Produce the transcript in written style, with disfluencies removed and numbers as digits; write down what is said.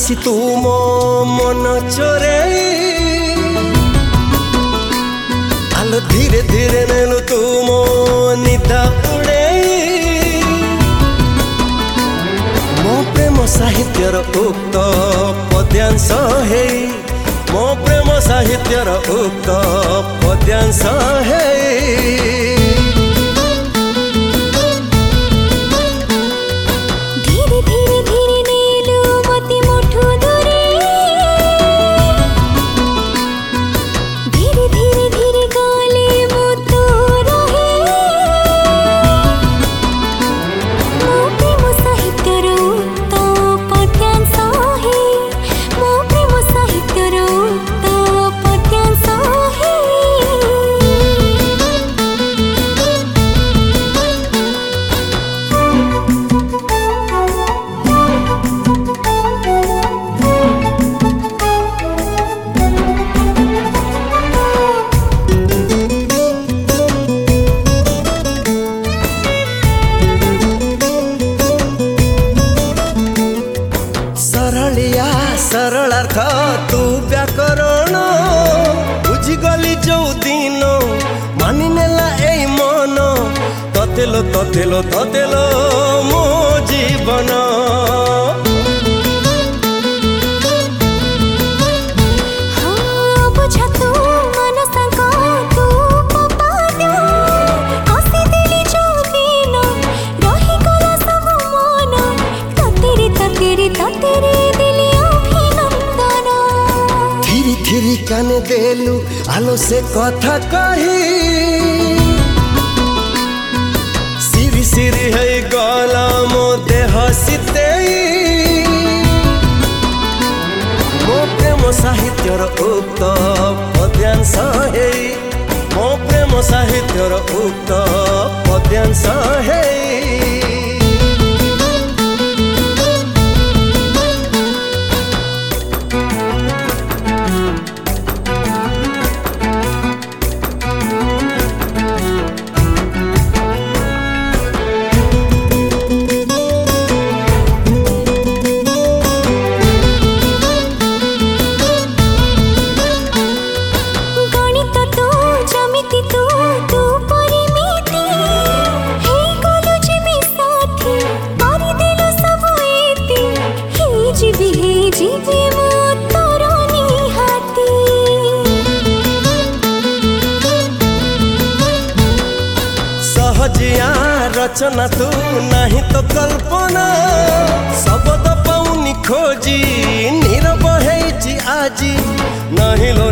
आसी तू मो मन चोरे आलो धीरे धीरे नेलु तू मो निदा उड़े मो प्रेम साहित्यर उक्त पद्यांश हे मो प्रेम साहित्यर उक्त पद्यांश हे सरलार्थ तू व्याकरण बुझीगली जो दिन मानि नेला एई मन ततेलो ततेलो ततेलो मो जीवन थिरी काने देलु आलो से कथा कही सिरी सिरी है गला मो देह सीते मो प्रेम साहित्यर उक्त पद्यांश हे मो प्रेम साहित्यर उक्त पद्यांश हे सहजिया रचना तू नहीं तो कल्पना शब्द पाऊनी खोजी नीरव है आजी नहीं लो